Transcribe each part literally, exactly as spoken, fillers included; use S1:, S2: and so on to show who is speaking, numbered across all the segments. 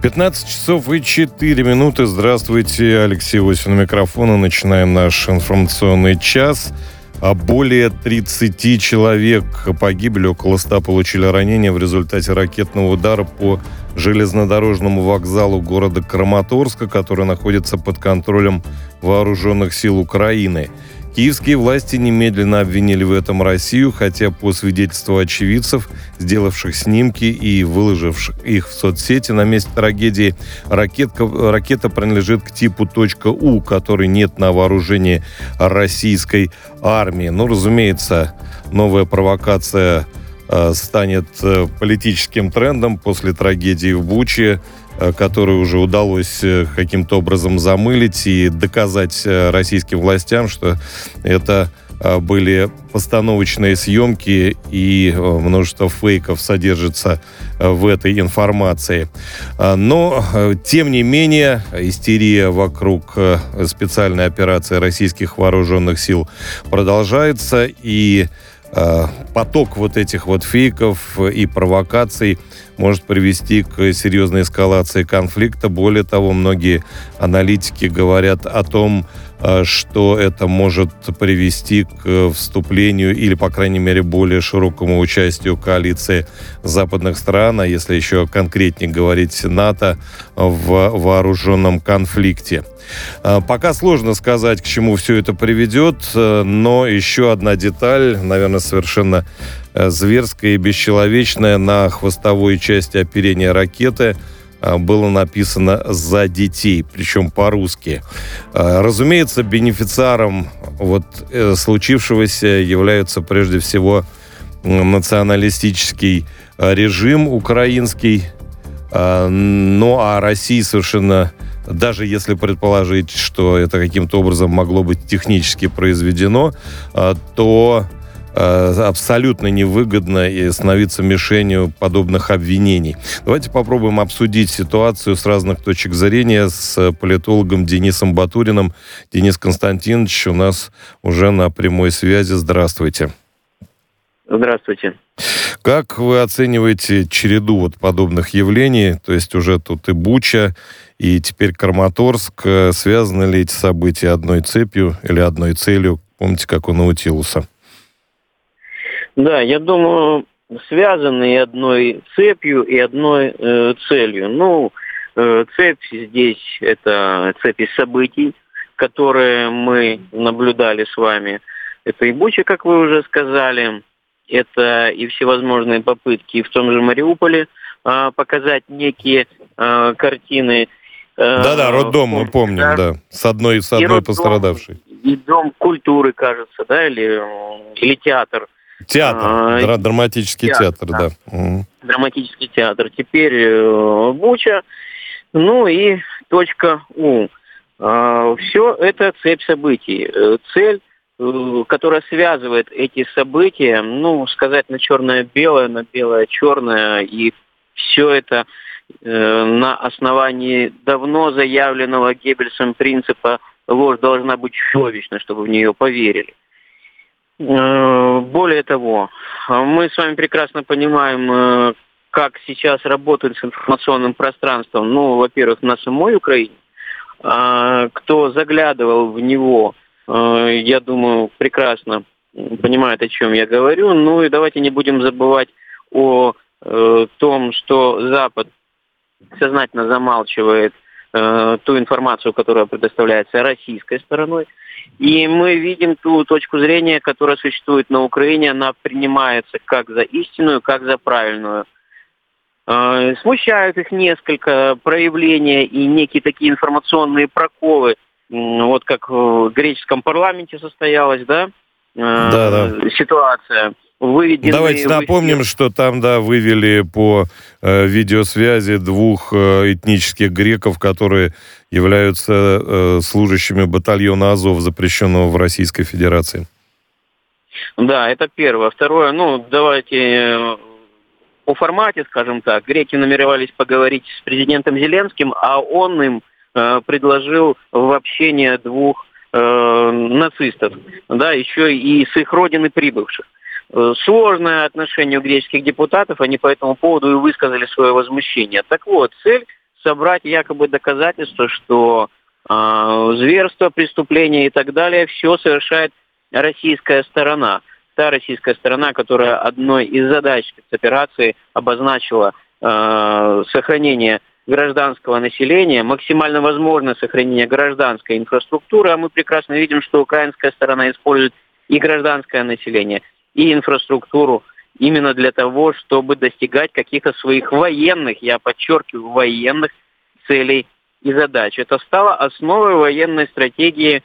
S1: пятнадцать часов и четыре минуты. Здравствуйте, Алексей Осин у микрофона. Начинаем наш информационный час. Более тридцати человек погибли, около ста получили ранения в результате ракетного удара по железнодорожному вокзалу города Краматорска, который находится под контролем вооруженных сил Украины. Киевские власти немедленно обвинили в этом Россию, хотя по свидетельству очевидцев, сделавших снимки и выложивших их в соцсети на месте трагедии, ракетка, ракета принадлежит к типу .У, который нет на вооружении российской армии. Ну, разумеется, новая провокация э, станет э, политическим трендом после трагедии в Буче, которую уже удалось каким-то образом замылить и доказать российским властям, что это были постановочные съемки и множество фейков содержится в этой информации. Но, тем не менее, истерия вокруг специальной операции российских вооруженных сил продолжается, и поток вот этих вот фейков и провокаций может привести к серьезной эскалации конфликта. Более того, многие аналитики говорят о том, что это может привести к вступлению или, по крайней мере, более широкому участию коалиции западных стран, а если еще конкретнее говорить, НАТО, в вооруженном конфликте. Пока сложно сказать, к чему все это приведет, но еще одна деталь, наверное, совершенно зверская и бесчеловечная. На хвостовой части оперения ракеты было написано «За детей», причем по-русски. Разумеется, бенефициаром вот случившегося является прежде всего националистический режим украинский. Ну, а России совершенно, даже если предположить, что это каким-то образом могло быть технически произведено, то абсолютно невыгодно и становиться мишенью подобных обвинений. Давайте попробуем обсудить ситуацию с разных точек зрения с политологом Денисом Батуриным. Денис Константинович у нас уже на прямой связи. Здравствуйте.
S2: Здравствуйте.
S1: Как вы оцениваете череду вот подобных явлений? То есть уже тут и Буча, и теперь Краматорск. Связаны ли эти события одной цепью или одной целью? Помните, как у Наутилуса?
S2: Да, я думаю, связаны и одной цепью, и одной э, целью. Ну, э, цепь здесь – это цепь событий, которые мы наблюдали с вами. Это и Буча, как вы уже сказали, это и всевозможные попытки в том же Мариуполе э, показать некие э, картины. Э,
S1: Да-да, роддом, мы помним, да, да. С одной, с одной роддом, пострадавшей.
S2: И дом культуры, кажется, да, или, или театр.
S1: Театр, а, драматический театр, театр да.
S2: да. Драматический театр. Теперь э, Буча, ну и точка У. Э, все это цепь событий. Э, цель, э, которая связывает эти события, ну, сказать на черное-белое, на белое-черное, и все это э, на основании давно заявленного Геббельсом принципа «ложь должна быть чудовищной, чтобы в нее поверили». Более того, мы с вами прекрасно понимаем, как сейчас работают с информационным пространством. Ну, во-первых, на самой Украине. Кто заглядывал в него, я думаю, прекрасно понимает, о чем я говорю. Ну и давайте не будем забывать о том, что Запад сознательно замалчивает ту информацию, которая предоставляется российской стороной. И мы видим ту точку зрения, которая существует на Украине, она принимается как за истинную, как за правильную. Э, смущают их несколько проявления и некие такие информационные проколы, э, вот как в греческом парламенте состоялась, да, э,
S1: да, да.
S2: ситуация. Выведены
S1: Давайте напомним, в... что там, да, вывели по э, видеосвязи двух э, этнических греков, которые являются э, служащими батальона Азов, запрещенного в Российской Федерации.
S2: Да, это первое. Второе, ну, давайте э, по формате, скажем так, греки намеревались поговорить с президентом Зеленским, а он им э, предложил в общение двух э, нацистов, да, еще и с их родины прибывших. Сложное отношение у греческих депутатов, они по этому поводу и высказали свое возмущение. Так вот, цель собрать якобы доказательства, что э, зверство, преступления и так далее все совершает российская сторона. Та российская сторона, которая одной из задач спецоперации обозначила э, сохранение гражданского населения, максимально возможное сохранение гражданской инфраструктуры, а мы прекрасно видим, что украинская сторона использует и гражданское население, и инфраструктуру именно для того, чтобы достигать каких-то своих военных, я подчеркиваю, военных целей и задач. Это стало основой военной стратегии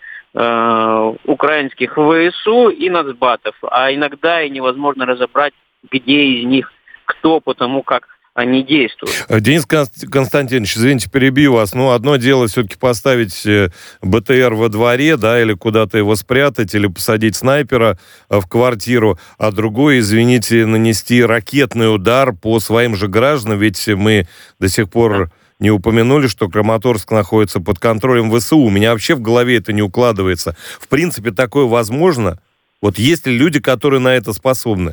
S2: э, украинских ВСУ и нацбатов, а иногда и невозможно разобрать, где из них кто, потому как они действуют.
S1: Денис Константинович, извините, перебью вас. Ну, одно дело все-таки поставить БТР во дворе, да, или куда-то его спрятать, или посадить снайпера в квартиру, а другое, извините, нанести ракетный удар по своим же гражданам, ведь мы до сих пор не упомянули, что Краматорск находится под контролем ВСУ. У меня вообще в голове это не укладывается. В принципе, такое возможно? Вот есть ли люди, которые на это способны?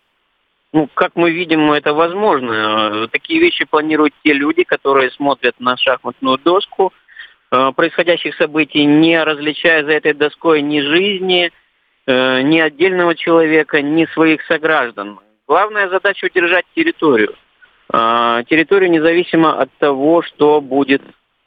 S2: Ну, как мы видим, это возможно. Такие вещи планируют те люди, которые смотрят на шахматную доску происходящих событий, не различая за этой доской ни жизни, ни отдельного человека, ни своих сограждан. Главная задача — удержать территорию. Территорию независимо от того, что будет,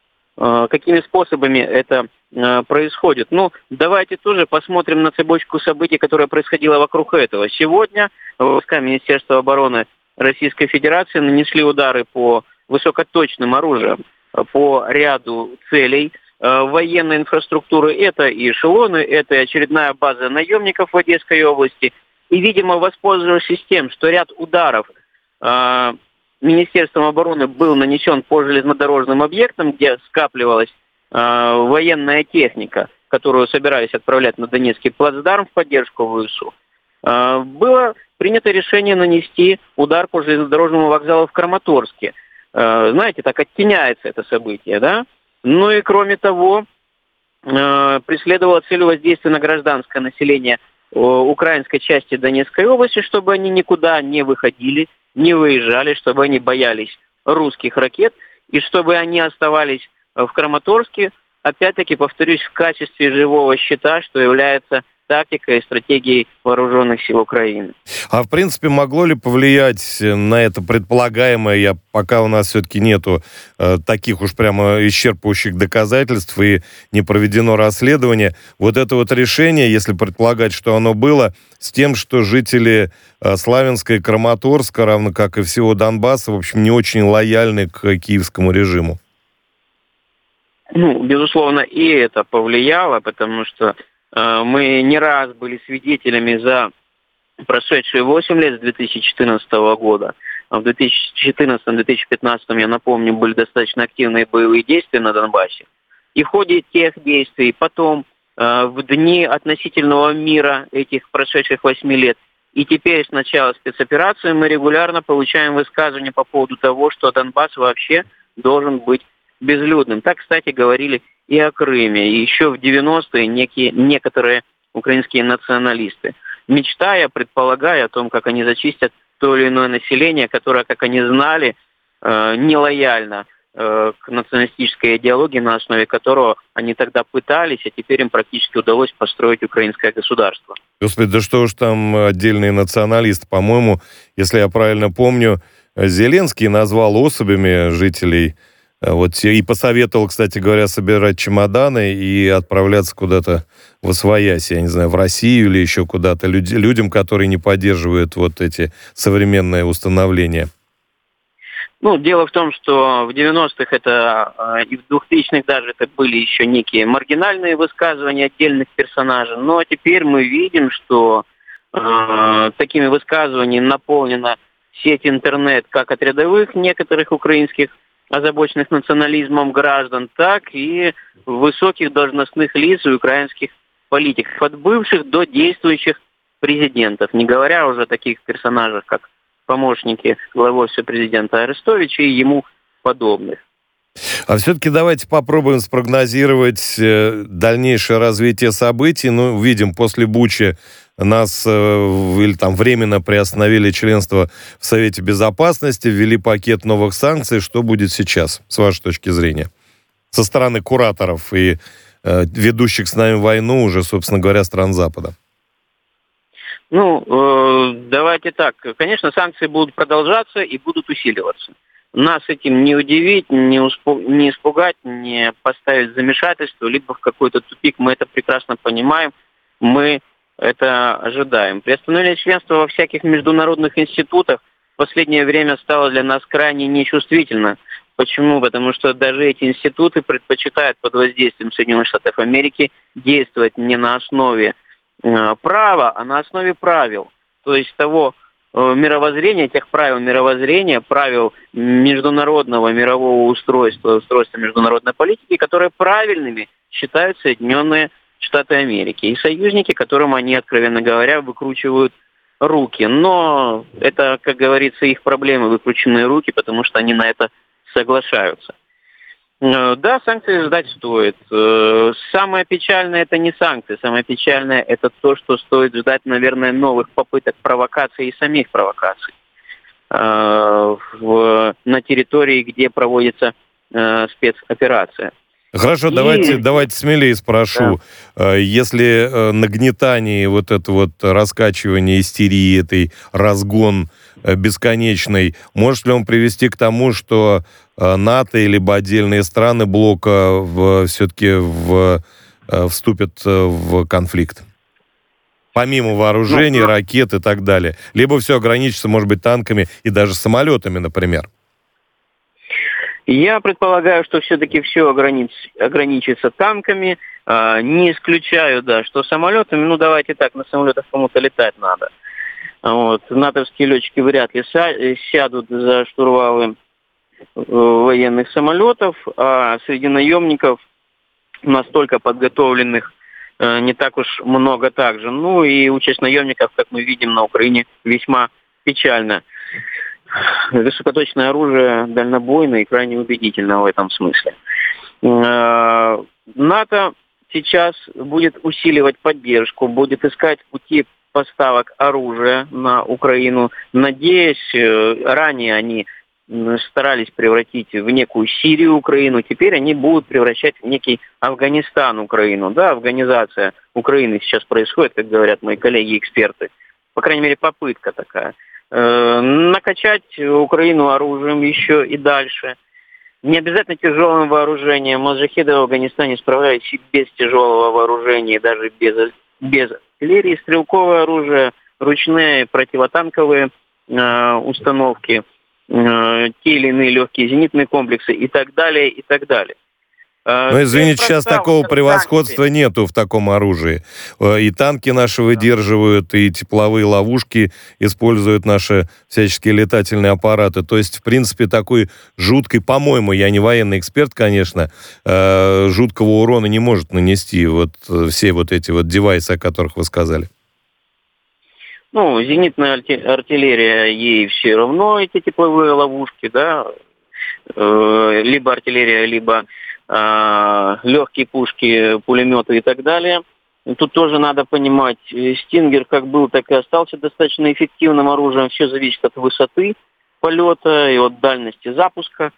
S2: какими способами это происходит. Ну, давайте тоже посмотрим на цепочку событий, которая происходила вокруг этого. Сегодня войска Министерства обороны Российской Федерации нанесли удары по высокоточным оружиям, по ряду целей военной инфраструктуры. Это и эшелоны, это и очередная база наемников в Одесской области. И, видимо, воспользовавшись тем, что ряд ударов э, Министерством обороны был нанесен по железнодорожным объектам, где скапливалась военная техника, которую собирались отправлять на Донецкий плацдарм в поддержку ВСУ, было принято решение нанести удар по железнодорожному вокзалу в Краматорске. Знаете, так оттеняется это событие, да? Ну и кроме того, преследовала цель воздействия на гражданское население украинской части Донецкой области, чтобы они никуда не выходили, не выезжали, чтобы они боялись русских ракет, и чтобы они оставались в Краматорске, опять-таки, повторюсь, в качестве живого щита, что является тактикой и стратегией вооруженных сил Украины.
S1: А в принципе, могло ли повлиять на это предполагаемое, я, пока у нас все-таки нету э, таких уж прямо исчерпывающих доказательств и не проведено расследование, вот это вот решение, если предполагать, что оно было, с тем, что жители э, Славянска и Краматорска, равно как и всего Донбасса, в общем, не очень лояльны к киевскому режиму?
S2: Ну, безусловно, и это повлияло, потому что э, мы не раз были свидетелями за прошедшие восемь лет с две тысячи четырнадцатого года. В две тысячи четырнадцатом — две тысячи пятнадцатом, я напомню, были достаточно активные боевые действия на Донбассе. И в ходе тех действий, потом, э, в дни относительного мира этих прошедших восьми лет, и теперь с начала спецоперации мы регулярно получаем высказывания по поводу того, что Донбасс вообще должен быть безлюдным. Так, кстати, говорили и о Крыме. И еще в девяностые некие, некоторые украинские националисты, мечтая, предполагая о том, как они зачистят то или иное население, которое, как они знали, э, нелояльно э, к националистической идеологии, на основе которого они тогда пытались, а теперь им практически удалось построить украинское государство.
S1: Господи, да что уж там отдельные националисты. По-моему, если я правильно помню, Зеленский назвал особями жителей вот, и посоветовал, кстати говоря, собирать чемоданы и отправляться куда-то в освояси, я не знаю, в Россию или еще куда-то, люд, людям, которые не поддерживают вот эти современные установления.
S2: Ну, дело в том, что в девяностых это и в двухтысячных даже это были еще некие маргинальные высказывания отдельных персонажей, но теперь мы видим, что э, такими высказываниями наполнена сеть интернет как от рядовых некоторых украинских озабоченных национализмом граждан, так и высоких должностных лиц и украинских политиков, от бывших до действующих президентов, не говоря уже о таких персонажах, как помощники главы офиса президента Арестовича и ему подобных.
S1: А все-таки давайте попробуем спрогнозировать дальнейшее развитие событий. Ну, видим, после Бучи нас или там временно приостановили членство в Совете Безопасности, ввели пакет новых санкций. Что будет сейчас, с вашей точки зрения? Со стороны кураторов и э, ведущих с нами войну уже, собственно говоря, стран Запада.
S2: Ну, э, давайте так. Конечно, санкции будут продолжаться и будут усиливаться. Нас этим не удивить, не, успу- не испугать, не поставить в замешательство, либо в какой-то тупик. Мы это прекрасно понимаем, мы это ожидаем. Приостановление членства во всяких международных институтах в последнее время стало для нас крайне нечувствительно. Почему? Потому что даже эти институты предпочитают под воздействием Соединенных Штатов Америки действовать не на основе э, права, а на основе правил. То есть того э, мировоззрения, тех правил мировоззрения, правил международного мирового устройства, устройства международной политики, которые правильными считают Соединенные Штаты Америки. И союзники, которым они, откровенно говоря, выкручивают руки. Но это, как говорится, их проблемы, выкрученные руки, потому что они на это соглашаются. Да, санкции ждать стоит. Самое печальное это не санкции, самое печальное это то, что стоит ждать, наверное, новых попыток провокаций и самих провокаций в, на территории, где проводится спецоперация.
S1: Хорошо,
S2: И...
S1: давайте, давайте смелее спрошу. Да. Если нагнетание, вот это вот раскачивание истерии, этой разгон бесконечный, может ли он привести к тому, что НАТО либо отдельные страны блока в, все-таки в, вступят в конфликт? Помимо вооружений, ну, ракет и так далее. Либо все ограничится, может быть, танками и даже самолетами, например.
S2: Я предполагаю, что все-таки все огранич... ограничится танками. А, не исключаю, да, что самолетами, ну давайте так, на самолетах кому-то летать надо. Вот. Натовские летчики вряд ли са- сядут за штурвалы военных самолетов, а среди наемников настолько подготовленных э, не так уж много также. Ну и участь наемников, как мы видим на Украине, весьма печально. Высокоточное оружие дальнобойное и крайне убедительно в этом смысле. Э, НАТО сейчас будет усиливать поддержку, будет искать пути поставок оружия на Украину. Надеюсь, э, ранее они старались превратить в некую Сирию Украину, теперь они будут превращать в некий Афганистан Украину. Да, афганизация Украины сейчас происходит, как говорят мои коллеги-эксперты. По крайней мере, попытка такая. Э, накачать Украину оружием еще и дальше. Не обязательно тяжелым вооружением. Маджахеды в Афганистане справлялись и без тяжелого вооружения, даже без, без артиллерии, стрелковое оружие, ручные противотанковые э, установки, те или иные легкие зенитные комплексы и так далее, и так далее.
S1: Ну, извините, сейчас такого превосходства нету в таком оружии. И танки наши выдерживают, и тепловые ловушки используют наши всяческие летательные аппараты. То есть, в принципе, такой жуткой, по-моему, я не военный эксперт, конечно, жуткого урона не может нанести вот все вот эти вот девайсы, о которых вы сказали.
S2: Ну, зенитная артиллерия, ей все равно эти тепловые ловушки, да, э, либо артиллерия, либо э, легкие пушки, пулеметы и так далее. Тут тоже надо понимать, Стингер как был, так и остался достаточно эффективным оружием. Все зависит от высоты полета и от дальности запуска.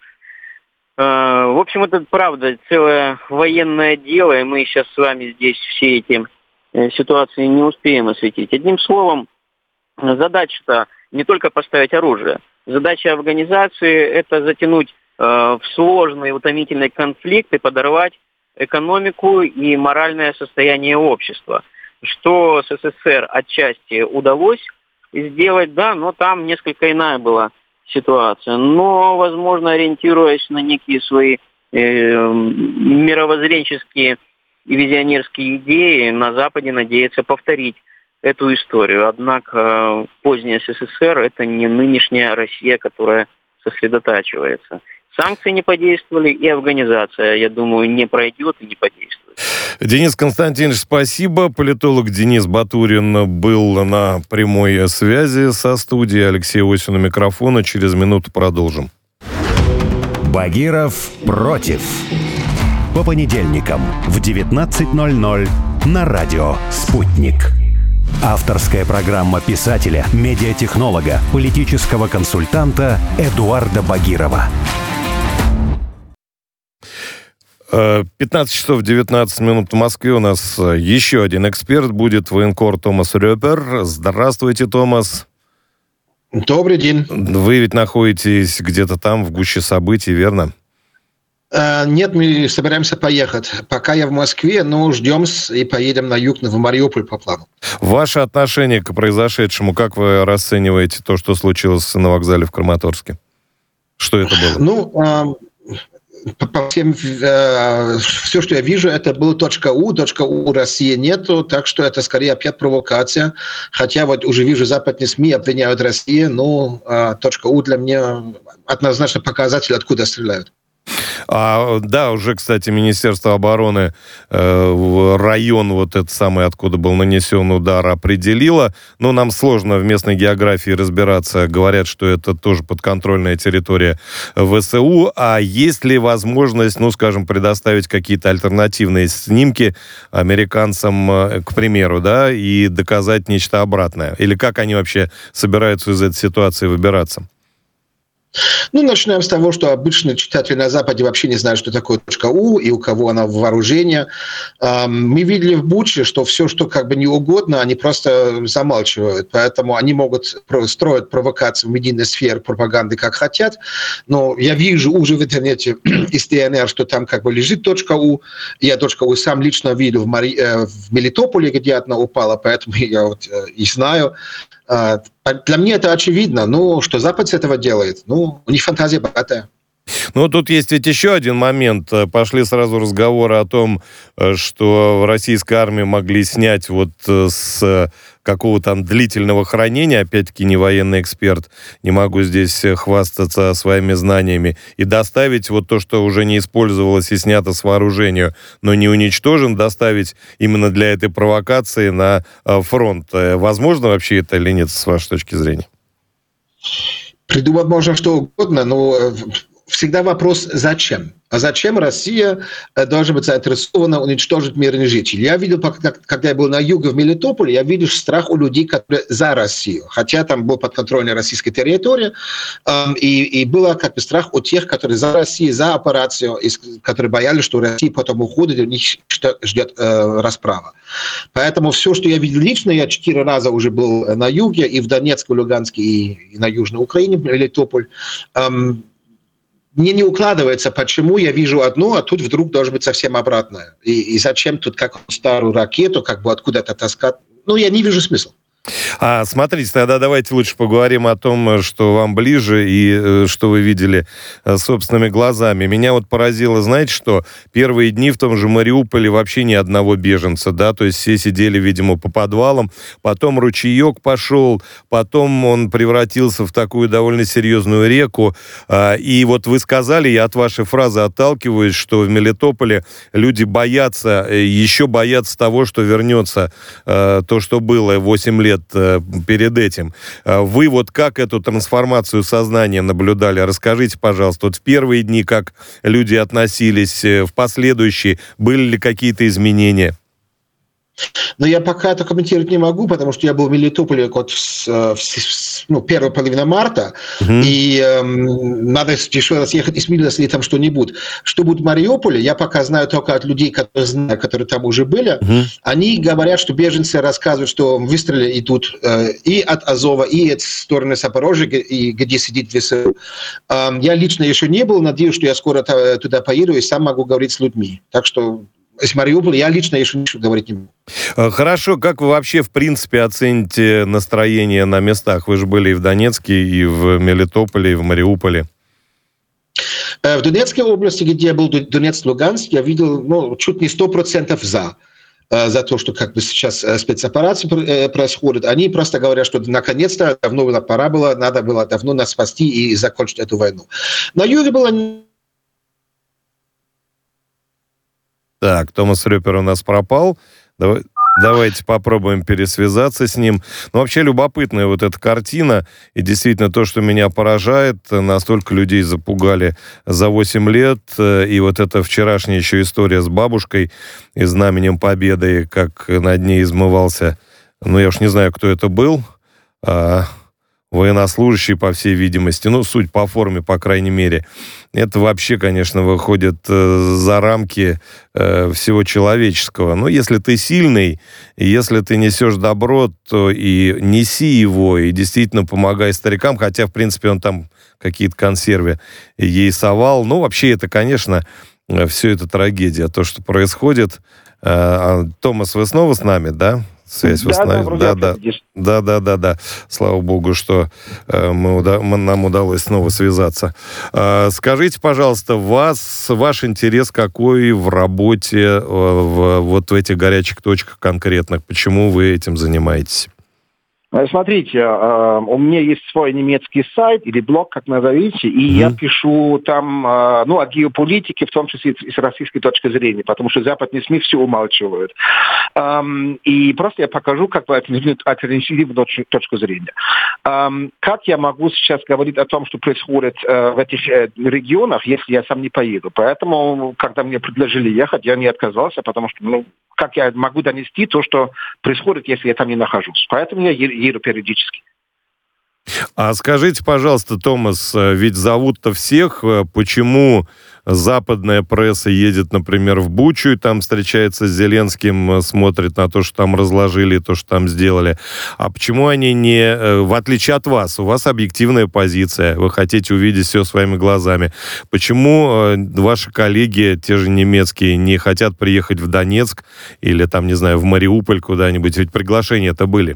S2: Э, в общем, это правда целое военное дело, и мы сейчас с вами здесь все эти ситуации не успеем осветить. Одним словом, задача-то не только поставить оружие. Задача афганизации – это затянуть э, в сложный, утомительный конфликт и подорвать экономику и моральное состояние общества. Что СССР отчасти удалось сделать, да, но там несколько иная была ситуация. Но, возможно, ориентируясь на некие свои э, мировоззренческие и визионерские идеи, на Западе надеются повторить эту историю. Однако поздняя СССР – это не нынешняя Россия, которая сосредотачивается. Санкции не подействовали, и афганизация, я думаю, не пройдет и не подействует.
S1: Денис Константинович, спасибо. Политолог Денис Батурин был на прямой связи со студией. Алексей Осин у микрофона. Через минуту продолжим.
S3: Багиров против. По понедельникам в девятнадцать ноль ноль на радио «Спутник». Авторская программа писателя, медиатехнолога, политического консультанта Эдуарда Багирова.
S1: пятнадцать часов девятнадцать минут в Москве. У нас еще один эксперт будет, военкор Томас Рёпер. Здравствуйте, Томас.
S4: Добрый день.
S1: Вы ведь находитесь где-то там, в гуще событий, верно?
S4: А, нет, мы собираемся поехать. Пока я в Москве, но ждем и поедем на юг, в Мариуполь по плану.
S1: Ваше отношение к произошедшему, как вы расцениваете то, что случилось на вокзале в Краматорске? Что это было?
S4: Ну, а... По, по всем, э, все, что я вижу, это было .у, .у России нету, так что это скорее опять провокация. Хотя вот уже вижу, западные СМИ обвиняют Россию, но э, .у для меня однозначно показатель, откуда стреляют.
S1: А, да, уже, кстати, Министерство обороны э, район, вот этот самый, откуда был нанесен удар, определило. Но нам сложно в местной географии разбираться. Говорят, что это тоже подконтрольная территория ВСУ. А есть ли возможность, ну, скажем, предоставить какие-то альтернативные снимки американцам, к примеру, да, и доказать нечто обратное? Или как они вообще собираются из этой ситуации выбираться?
S4: Ну, начинаем с того, что обычные читатели на Западе вообще не знают, что такое .у и у кого она в вооружении. Мы видели в Буче, что все, что как бы не угодно, они просто замалчивают. Поэтому они могут строить провокации в медийной сфере пропаганды, как хотят. Но я вижу уже в интернете из ДНР, что там как бы лежит .у. Я .у сам лично видел в, Мари... в Мелитополе, где одна упала, поэтому я вот и знаю. Для меня это очевидно. Ну, что Запад с этого делает? Ну, у них фантазия богатая.
S1: Ну, тут есть ведь еще один момент. Пошли сразу разговоры о том, что в российской армии могли снять вот с какого-то там длительного хранения, опять-таки не военный эксперт, не могу здесь хвастаться своими знаниями, и доставить вот то, что уже не использовалось и снято с вооружения, но не уничтожен, доставить именно для этой провокации на фронт. Возможно вообще это или нет, с вашей точки зрения?
S4: Придумать можно что угодно, но всегда вопрос «зачем?». А зачем Россия должна быть заинтересована уничтожить мирных жителей? Я видел, когда я был на юге в Мелитополе, я видел страх у людей, которые за Россию. Хотя там была подконтрольная российская территория, и, и был как бы страх у тех, которые за Россию, за операцию, которые боялись, что Россия потом уходит, и у них ждет э, расправа. Поэтому все, что я видел лично, я четыре раза уже был на юге, и в Донецке, в Луганске, и, и на Южной Украине, в Мелитополь. Эм, Мне не укладывается, почему я вижу одно, а тут вдруг должно быть совсем обратное. И, и зачем тут как старую ракету, как бы откуда-то таскать? Ну, я не вижу смысла.
S1: А, смотрите, тогда давайте лучше поговорим о том, что вам ближе и э, что вы видели э, собственными глазами. Меня вот поразило, знаете что, первые дни в том же Мариуполе вообще ни одного беженца, да, то есть все сидели, видимо, по подвалам, потом ручеек пошел, потом он превратился в такую довольно серьезную реку, э, и вот вы сказали, я от вашей фразы отталкиваюсь, что в Мелитополе люди боятся, э, еще боятся того, что вернется э, то, что было восемь лет перед этим. Вы вот как эту трансформацию сознания наблюдали? Расскажите, пожалуйста, вот в первые дни, как люди относились, в последующие, были ли какие-то изменения?
S4: Но я пока это комментировать не могу, потому что я был в Мелитополе вот в, в, в ну, первая половина марта, uh-huh. и э, надо еще раз ехать, изменилось ли там что-нибудь. Что будет в Мариуполе, я пока знаю только от людей, которые знаю, которые там уже были. Uh-huh. Они говорят, что беженцы рассказывают, что выстрелы идут э, и от Азова, и от стороны Запорожья, и где сидит ВСУ. Э, я лично еще не был, надеюсь, что я скоро туда поеду и сам могу говорить с людьми. Так что из Мариуполя я лично еще ничего говорить не могу.
S1: Хорошо. Как вы вообще, в принципе, оцените настроение на местах? Вы же были и в Донецке, и в Мелитополе, и в Мариуполе.
S4: В Донецкой области, где я был, Донецк, Луганск, я видел ну, чуть не сто процентов за. за то, что как бы сейчас спецоперации происходят. Они просто говорят, что наконец-то давно пора было, надо было давно нас спасти и закончить эту войну. На юге было...
S1: Так, Томас Рёпер у нас пропал. Давай... Давайте попробуем пересвязаться с ним. Ну, вообще любопытная вот эта картина. И действительно то, что меня поражает, настолько людей запугали за восемь лет. И вот эта вчерашняя еще история с бабушкой и знаменем Победы, как над ней измывался, ну, я уж не знаю, кто это был, а военнослужащий, по всей видимости, ну, суть по форме, по крайней мере. Это вообще, конечно, выходит э, за рамки э, всего человеческого. Но если ты сильный, и если ты несешь добро, то и неси его, и действительно помогай старикам, хотя, в принципе, он там какие-то консервы ей совал. Ну, вообще, это, конечно, все это трагедия, то, что происходит. Э, Томас, вы снова с нами, да? Связь
S5: да,
S1: восстановилась. Да, да, да, да, да, да. Слава богу, что э, мы уда- мы, нам удалось снова связаться. Э, скажите, пожалуйста, вас, ваш интерес какой в работе э, в, вот в этих горячих точках конкретных? Почему вы этим занимаетесь?
S5: Смотрите, у меня есть свой немецкий сайт или блог, как назовите, и mm-hmm. я пишу там, ну, о геополитике, в том числе с российской точки зрения, потому что западные СМИ все умалчивают. И просто я покажу как бы альтернативную точку зрения. Как я могу сейчас говорить о том, что происходит в этих регионах, если я сам не поеду? Поэтому, когда мне предложили ехать, я не отказался, потому что, ну, как я могу донести то, что происходит, если я там не нахожусь. Поэтому я еду периодически.
S1: А скажите, пожалуйста, Томас, ведь зовут-то всех, почему западная пресса едет, например, в Бучу и там встречается с Зеленским, смотрит на то, что там разложили, то, что там сделали. А почему они не, в отличие от вас, у вас объективная позиция, вы хотите увидеть все своими глазами. Почему ваши коллеги, те же немецкие, не хотят приехать в Донецк или там, не знаю, в Мариуполь куда-нибудь? Ведь приглашения-то были.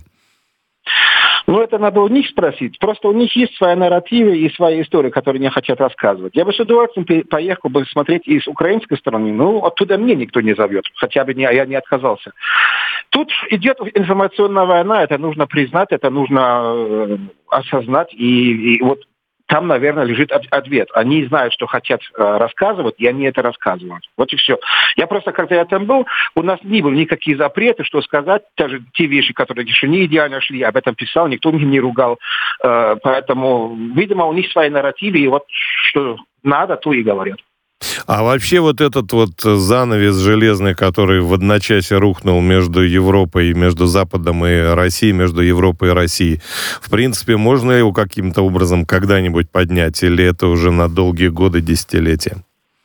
S5: Ну, это надо у них спросить. Просто у них есть свои нарративы и свои истории, которые они хотят рассказывать. Я бы с удовольствием поехал бы смотреть и с украинской стороны. Ну, оттуда мне никто не зовет. Хотя бы не, я не отказался. Тут идет информационная война, это нужно признать, это нужно э, осознать. И, и вот там, наверное, лежит ответ. Они знают, что хотят э, рассказывать, и они это рассказывают. Вот и все. Я просто, когда я там был, у нас не было никаких запретов, что сказать. Даже те вещи, которые еще не идеально шли, я об этом писал, никто меня не ругал. Э, поэтому, видимо, у них свои нарративы, и вот что надо, то и говорят.
S1: А вообще вот этот вот занавес железный, который в одночасье рухнул между Европой, между Западом и Россией, между Европой и Россией, в принципе, можно его каким-то образом когда-нибудь поднять, или это уже на долгие годы, десятилетия?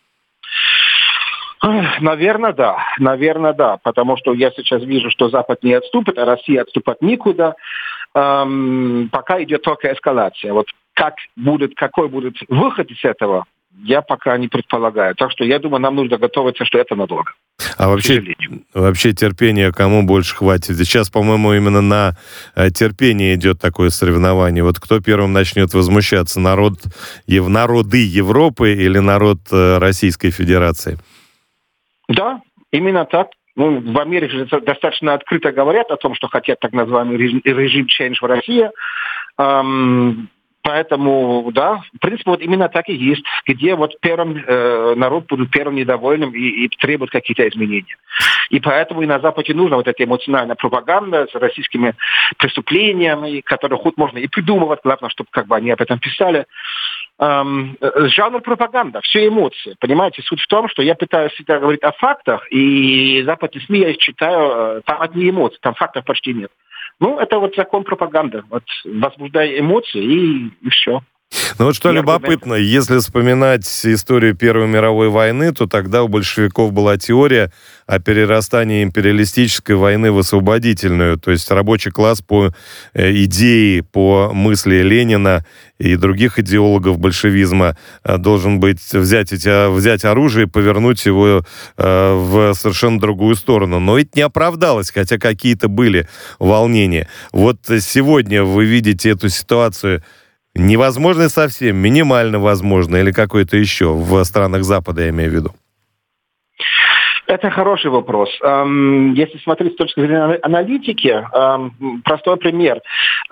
S5: Наверное, да. Наверное, да. Потому что я сейчас вижу, что Запад не отступит, а Россия отступать никуда. Эм, пока идет только эскалация. Вот как будет, какой будет выход из этого, я пока не предполагаю. Так что я думаю, нам нужно готовиться, что это надолго.
S1: А вообще, вообще терпение кому больше хватит? Сейчас, по-моему, именно на терпение идет такое соревнование. Вот кто первым начнет возмущаться? Народ, народы Европы или народ Российской Федерации? Да,
S5: именно так. Ну, в Америке достаточно открыто говорят о том, что хотят так называемый режим change в России. Эм, Поэтому, да, в принципе, вот именно так и есть, где вот первым э, народ будет первым недовольным и, и требует какие-то изменения. И поэтому и на Западе нужна вот эта эмоциональная пропаганда с российскими преступлениями, которые хоть можно и придумывать, главное, чтобы как бы они об этом писали. Эм, жанр пропаганда, все эмоции, понимаете? Суть в том, что я пытаюсь всегда говорить о фактах, и западные СМИ я их читаю, там одни эмоции, там фактов почти нет. Ну, это вот закон пропаганды. Вот возбуждай эмоции и, и все.
S1: Ну вот что любопытно, если вспоминать историю Первой мировой войны, то тогда у большевиков была теория о перерастании империалистической войны в освободительную. То есть рабочий класс по идее, по мысли Ленина и других идеологов большевизма должен быть взять, эти, взять оружие и повернуть его в совершенно другую сторону. Но ведь не оправдалось, хотя какие-то были волнения. Вот сегодня вы видите эту ситуацию невозможно совсем, минимально возможно, или какое-то еще в странах Запада, я имею в виду?
S5: Это хороший вопрос. Если смотреть с точки зрения аналитики, простой пример.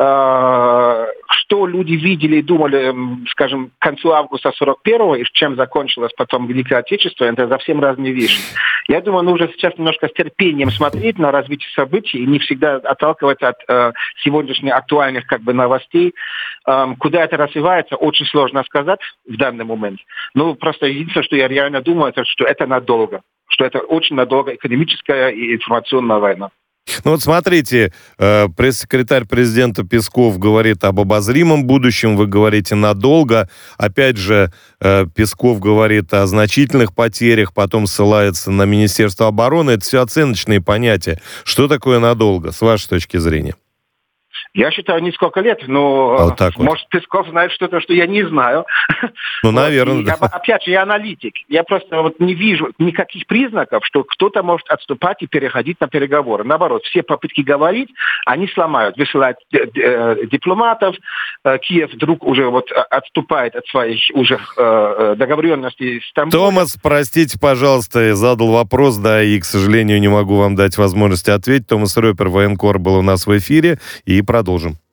S5: Что люди видели и думали, скажем, к концу августа сорок первого, и чем закончилось потом Великое Отечество, это совсем разные вещи. Я думаю, нужно сейчас немножко с терпением смотреть на развитие событий и не всегда отталкиваться от сегодняшних актуальных как бы новостей. Куда это развивается, очень сложно сказать в данный момент. Ну, просто единственное, что я реально думаю, это что это надолго. Что это очень надолго экономическая и информационная война.
S1: Ну вот смотрите, э, пресс-секретарь президента Песков говорит об обозримом будущем, вы говорите надолго. Опять же, э, Песков говорит о значительных потерях, потом ссылается на Министерство обороны. Это все оценочные понятия. Что такое надолго, с вашей точки зрения?
S5: Я считаю, несколько лет, но
S1: а вот так
S5: может
S1: вот.
S5: Песков знает что-то, что я не знаю.
S1: Ну, наверное,
S5: вот.
S1: да.
S5: Я, опять же, я аналитик. Я просто вот не вижу никаких признаков, что кто-то может отступать и переходить на переговоры. Наоборот, все попытки говорить, они сломают. Высылают дипломатов, Киев вдруг уже вот отступает от своих уже договоренностей с Стамбулом.
S1: Томас, простите, пожалуйста, я задал вопрос, да, и, к сожалению, не могу вам дать возможности ответить. Томас Рёпер, военкор, был у нас в эфире, и продолжим.